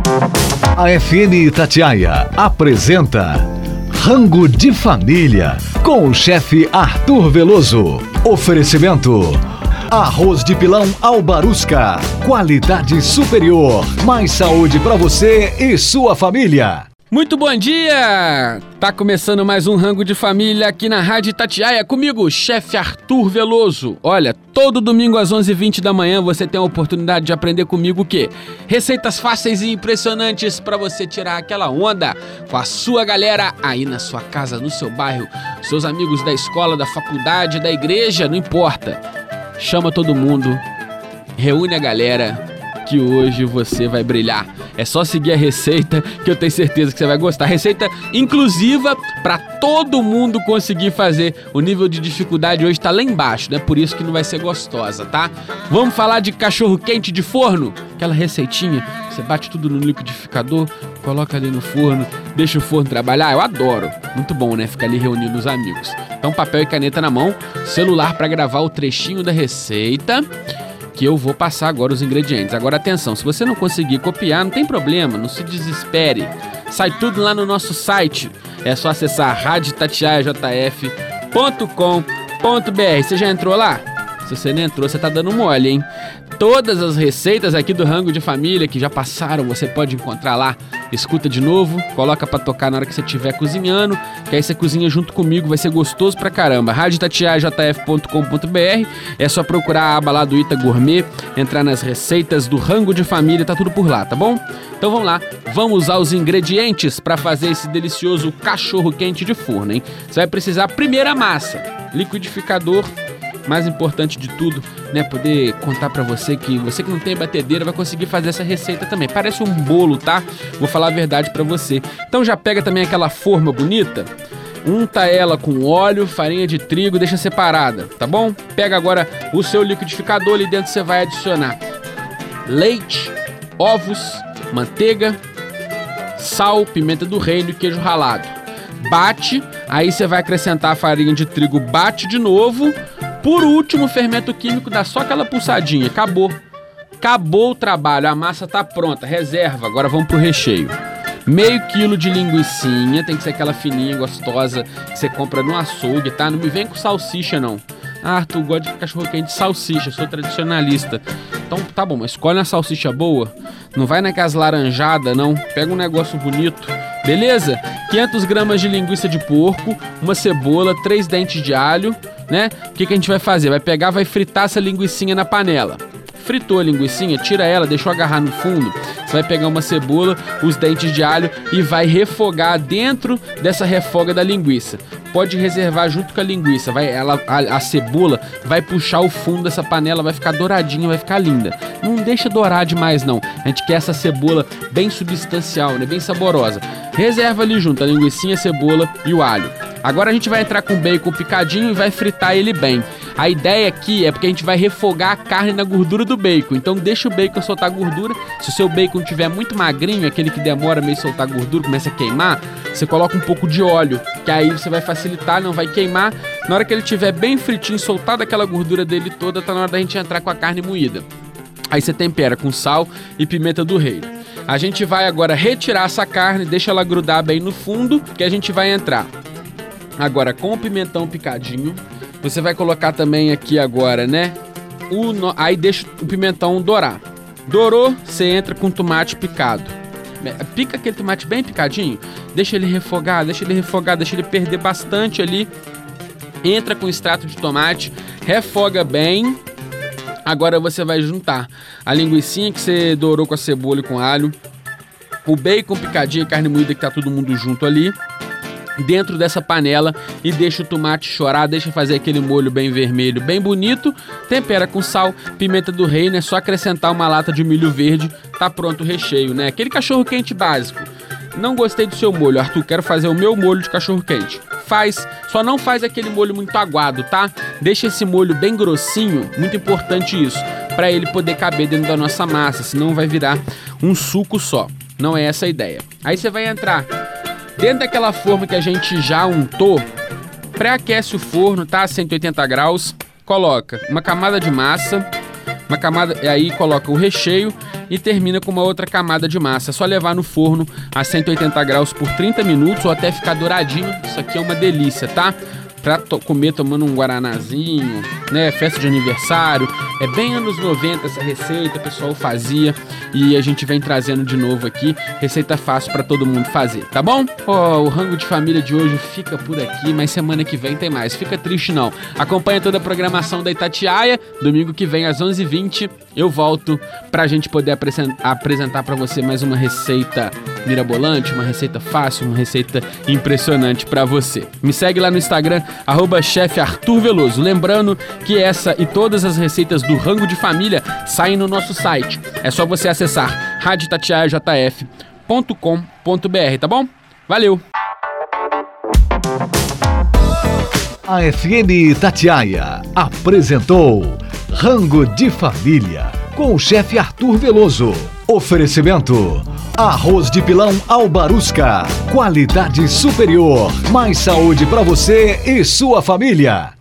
A FM Itatiaia apresenta Rango de Família com o chefe Arthur Veloso. Oferecimento: arroz de pilão Albarusca, qualidade superior, mais saúde para você e sua família. Muito bom dia! Tá começando mais um Rango de Família aqui na Rádio Itatiaia, comigo, chefe Arthur Veloso. Olha, todo domingo às 11h20 da manhã você tem a oportunidade de aprender comigo o quê? Receitas fáceis e impressionantes para você tirar aquela onda com a sua galera aí na sua casa, no seu bairro, seus amigos da escola, da faculdade, da igreja, não importa. Chama todo mundo, reúne a galera, que hoje você vai brilhar. É só seguir a receita que eu tenho certeza que você vai gostar. Receita inclusiva para todo mundo conseguir fazer. O nível de dificuldade hoje tá lá embaixo, né? Por isso que não vai ser gostosa, tá? Vamos falar de cachorro quente de forno? Aquela receitinha, você bate tudo no liquidificador, coloca ali no forno, deixa o forno trabalhar. Eu adoro. Muito bom, né? Ficar ali reunindo os amigos. Então papel e caneta na mão, celular para gravar o trechinho da receita, que eu vou passar agora os ingredientes. Agora atenção, se você não conseguir copiar, não tem problema, não se desespere. Sai tudo lá no nosso site. É só acessar radioitatiaiajf.com.br. Você já entrou lá? Se você não entrou, você tá dando mole, hein? Todas as receitas aqui do Rango de Família que já passaram, você pode encontrar lá. Escuta de novo, coloca pra tocar na hora que você estiver cozinhando, que aí você cozinha junto comigo, vai ser gostoso pra caramba. radioitatiaiajf.com.br. É só procurar a aba lá do Ita Gourmet, entrar nas receitas do Rango de Família, tá tudo por lá, tá bom? Então vamos lá, vamos usar os ingredientes pra fazer esse delicioso cachorro quente de forno, hein? Você vai precisar primeiro a massa, liquidificador, mais importante de tudo, né, poder contar pra você que não tem batedeira vai conseguir fazer essa receita também. Parece um bolo, tá? Vou falar a verdade pra você. Então já pega também aquela forma bonita, unta ela com óleo, farinha de trigo, deixa separada, tá bom? Pega agora o seu liquidificador, ali dentro você vai adicionar leite, ovos, manteiga, sal, pimenta do reino e queijo ralado. Bate, aí você vai acrescentar a farinha de trigo, bate de novo. Por último, o fermento químico dá só aquela pulsadinha. Acabou o trabalho, a massa tá pronta, reserva. Agora vamos pro recheio. Meio quilo de linguicinha, tem que ser aquela fininha, gostosa, que você compra no açougue, tá? Não me vem com salsicha, não. Ah, Arthur, gosta de cachorro quente de salsicha, sou tradicionalista. Então tá bom, mas escolhe uma salsicha boa. Não vai naquelas laranjadas, não. Pega um negócio bonito, beleza? 500 gramas de linguiça de porco, uma cebola, 3 dentes de alho, né? O que a gente vai fazer? Vai pegar, vai fritar essa linguicinha na panela. Fritou a linguicinha, tira ela, deixou agarrar no fundo. Você vai pegar uma cebola, os dentes de alho e vai refogar dentro dessa refoga da linguiça. Pode reservar junto com a linguiça. A cebola vai puxar o fundo dessa panela, vai ficar douradinha, vai ficar linda. Não deixa dourar demais, não. A gente quer essa cebola bem substancial, né? Bem saborosa. Reserva ali junto a linguicinha, a cebola e o alho. Agora a gente vai entrar com o bacon picadinho e vai fritar ele bem. A ideia aqui é porque a gente vai refogar a carne na gordura do bacon. Então deixa o bacon soltar gordura. Se o seu bacon estiver muito magrinho, aquele que demora meio a soltar gordura, começa a queimar, você coloca um pouco de óleo, que aí você vai facilitar, não vai queimar. Na hora que ele estiver bem fritinho, soltado aquela gordura dele toda, tá na hora da gente entrar com a carne moída. Aí você tempera com sal e pimenta do reino. A gente vai agora retirar essa carne, deixa ela grudar bem no fundo, que a gente vai entrar agora com o pimentão picadinho. Você vai colocar também aqui agora, né? Aí deixa o pimentão dourar. Dourou, você entra com tomate picado. Pica aquele tomate bem picadinho. Deixa ele refogar, deixa ele perder bastante ali. Entra com extrato de tomate, refoga bem. Agora você vai juntar a linguicinha que você dourou com a cebola e com alho, o bacon picadinho, a carne moída que tá todo mundo junto ali, dentro dessa panela, e deixa o tomate chorar, deixa fazer aquele molho bem vermelho, bem bonito. Tempera com sal, pimenta do reino, é só acrescentar uma lata de milho verde, tá pronto o recheio, né? Aquele cachorro quente básico. Não gostei do seu molho, Arthur, quero fazer o meu molho de cachorro quente. Faz, só não faz aquele molho muito aguado, tá? Deixa esse molho bem grossinho, muito importante isso, para ele poder caber dentro da nossa massa, senão vai virar um suco só. Não é essa a ideia. Aí você vai entrar dentro daquela forma que a gente já untou, pré-aquece o forno, tá? A 180 graus, coloca uma camada de massa, Uma camada, e aí coloca o recheio e termina com uma outra camada de massa. É só levar no forno a 180 graus por 30 minutos ou até ficar douradinho. Isso aqui é uma delícia, tá? Pra comer tomando um guaranazinho, né? Festa de aniversário. É bem anos 90 essa receita, o pessoal fazia e a gente vem trazendo de novo aqui. Receita fácil pra todo mundo fazer, tá bom? O Rango de Família de hoje fica por aqui, mas semana que vem tem mais. Fica triste não. Acompanha toda a programação da Itatiaia. Domingo que vem às 11h20 eu volto pra gente poder apresentar pra você mais uma receita mirabolante, uma receita fácil, uma receita impressionante pra você. Me segue lá no Instagram, @chefe Arthur Veloso. Lembrando que essa e todas as receitas do Rango de Família saem no nosso site. É só você acessar radioitatiaiajf.com.br, tá bom? Valeu! A FM Itatiaia apresentou Rango de Família com o chefe Arthur Veloso. Oferecimento: arroz de pilão Albarusca, qualidade superior, mais saúde para você e sua família.